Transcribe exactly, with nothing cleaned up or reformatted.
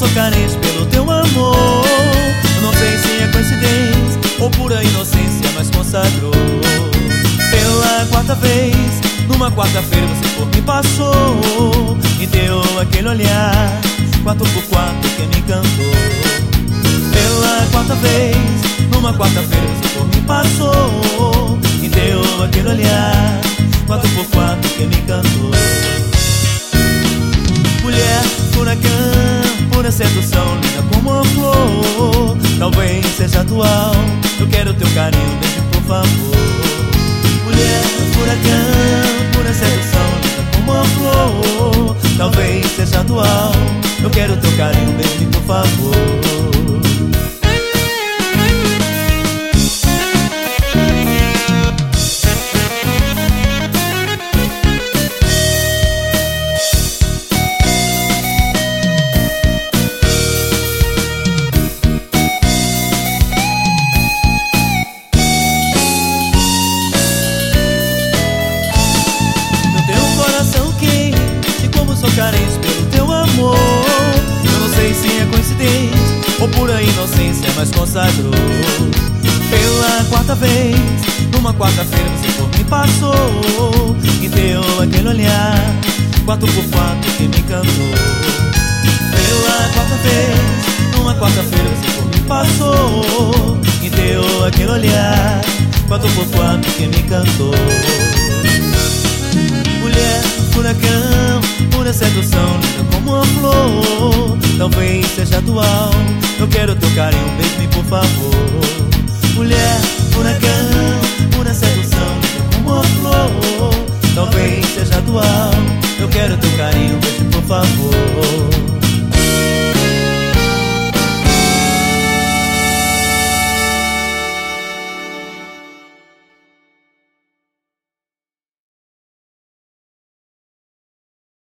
sou carente pelo teu amor. Eu não sei se é coincidência ou pura inocência, mas consagrou. Pela quarta vez, numa quarta-feira você por mim passou e deu aquele olhar, quatro por quatro que me encantou. Pela quarta vez, numa quarta-feira você por mim passou e deu aquele olhar, quatro por quatro que me encantou. Mulher, furacão, pura sedução, linda como uma flor. Talvez seja atual, eu quero teu carinho, beijo por favor. Mulher, furacão, pura sedução, linda como uma flor. Talvez seja atual, eu quero teu carinho, beijo por favor. Sou carente pelo teu amor. Eu não sei se é coincidência ou pura inocência, mas consagrou. Pela quarta vez, numa quarta-feira você por mim passou e deu aquele olhar, quatro por quatro que me encantou. Pela quarta vez, numa quarta-feira você por mim passou e deu aquele olhar, quatro por quatro que me encantou. Mulher, furacão, pura sedução, linda como uma flor. Talvez seja atual, eu quero teu carinho, beijo-me por favor. Mulher, furacão, pura sedução, linda como uma flor. Talvez seja atual, eu quero teu carinho, beijo por favor.